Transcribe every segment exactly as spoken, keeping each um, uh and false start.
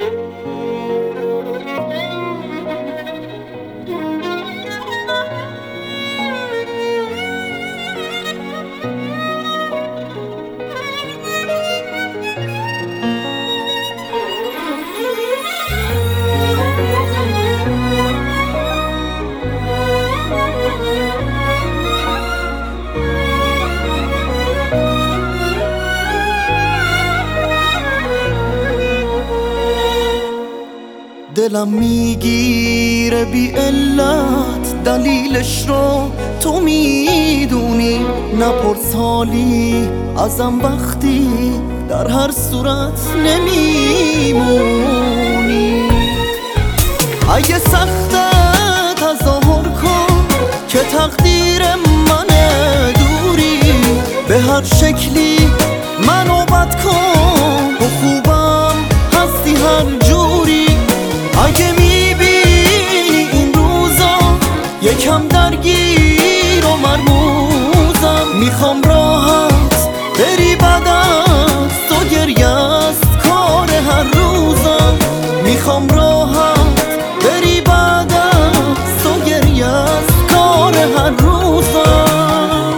دلم میگیره بی علت، دلیلش رو تو میدونی. نپرس حالی ازم وقتی در هر صورت نمیمونی. اگه سخته تظاهر کن که تقدیر منه دوری، به هر شکلی منو بد کن، تو خوبم هستی هر جوری. اگه میبینی این روزا یکم درگیر و مرموزم، میخوام راحت بری بعد از تو، گریه است کار هر روزم. میخوام راحت بری بعد از تو، گریه است کار هر روزم.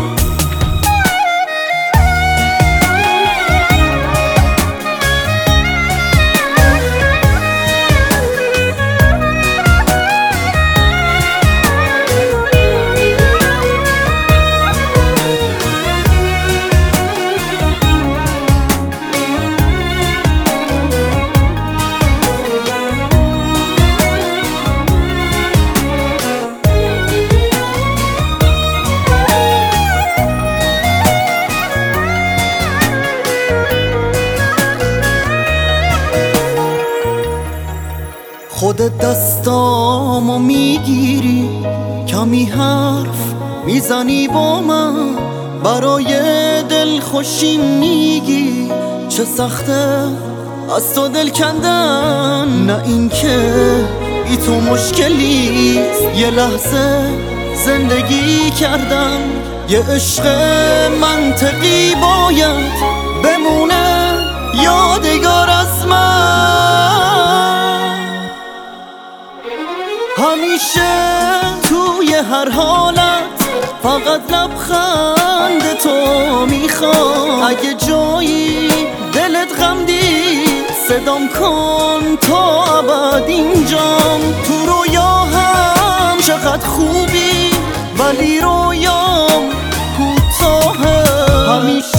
خودت دستامو میگیری، کمی حرف میزنی با من، برای دل خوشی میگی. چه سخته از تو دل کندن، نه این که بی تو مشکلیست. یه لحظه زندگی کردن، یه عشق منطقی باید بمونه یادگار از من. همیشه توی هر حالت فقط لبخند تو میخوام. اگه جایی دلت غم دید صدام کن تا ابد اینجام. تو رویا هم چقدر خوبی ولی رویام کوتاهه. همیشه